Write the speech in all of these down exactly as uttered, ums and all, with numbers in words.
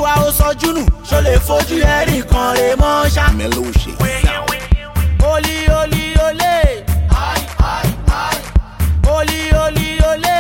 olúwa ó sọjú nù ṣó lè fojú ẹ̀rí kan rè mọ́ ṣá. Meloshe Oli oli ole Oli oli ole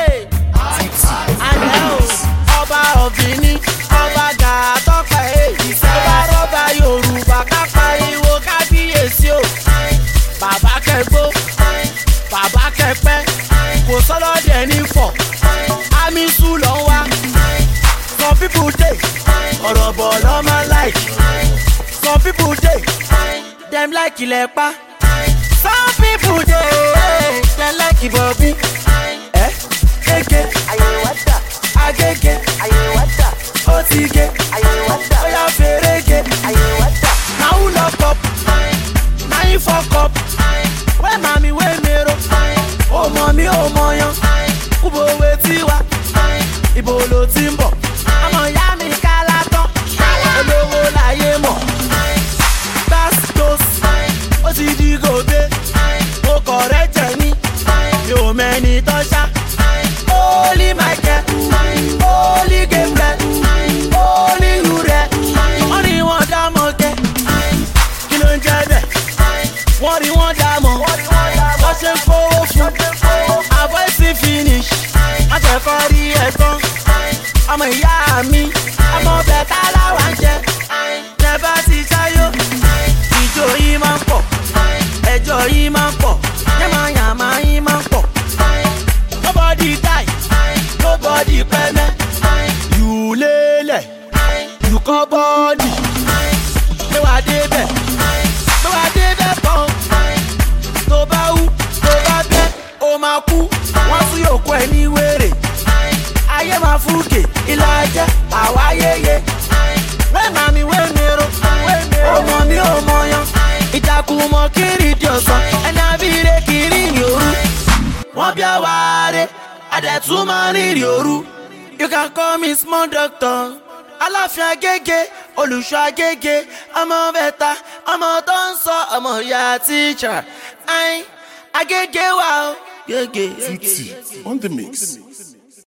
Àná o ọba ọ̀bìnrin ọba gàtọ́pẹ́ èyí ọba rọ́bà Yorùbá kápá ìwò kábíyèsí o. Bàbá kẹgbó bàbá kẹpẹ́ kò sọ́lọ́dẹ̀ ní fọ̀ àmì sùn lọ́ wá. Some people dey ọ̀rọ̀ bọ̀ lọ́mọ like. Some people dey dem like ilẹ̀ pa. Some people dey dem like Bobby. Eh? Gege agege otige oya ferege. Na who lock up? Na him fuck up. Wey mami wey mero. O mọ mi o mọ yan. Kúbo wetin wa? Ibo lo ti ń bọ̀? Ọmọ ìyá mi kálá tán. Olówó láyé mọ̀. Bastos ó ti di gòbe. Mo kọ̀rẹ́ jẹ ní. Mi ò mẹ́ni tán ṣá. Holy Michael, Holy Gabriel, Holy Uriel. Wọ́n ní wọ́n dá mọ́ kẹ́. Kí ló ń jẹ́ bẹ́ẹ̀? Wọ́n rí wọ́n dá mọ́. Wọ́n ṣe ń fowó fún. Avoid see finish. Má jẹ́ kọ́ rí ẹ̀gbọ́n. Ọmọ ìyá mi, ọmọ bẹ̀ta láwa ń jẹ. Tẹ̀bá ti ṣáyó. Ìjó yìí máa ń pọ̀. Ẹjọ́ yìí máa ń pọ̀. Yàmáyàmá yìí máa ń pọ̀. Nobody die, nobody pẹ́mẹ́. You lélẹ̀, you kọ́ bọ́ọ̀dì. Gbé wa débẹ̀, gbé wa débẹ̀ tán. Tó bá wú, tó bá bẹ́, ó máa kú. Wọ́n tún yòókù ẹ̀ ní wèrè. Ayé máa fúkè, ilé ajẹ́, àwa yéye. Wé màmí wé mero, ọmọ mi ò mọ yan. Ìtàkùn mọ kiri di ọ̀sán, ẹni abíire kiri ní òru. Wọ́n bí àwáre, àdẹ̀tún máa rìnrìn òru. You can call me small doctor. Aláàfin Agége, olùṣọ́ Agége, ọmọ bẹ̀ta, ọmọ tó ń sọ ọmọ ìyá teacher. Ayin, Agége wà ó. Gègé. Titi on the mix.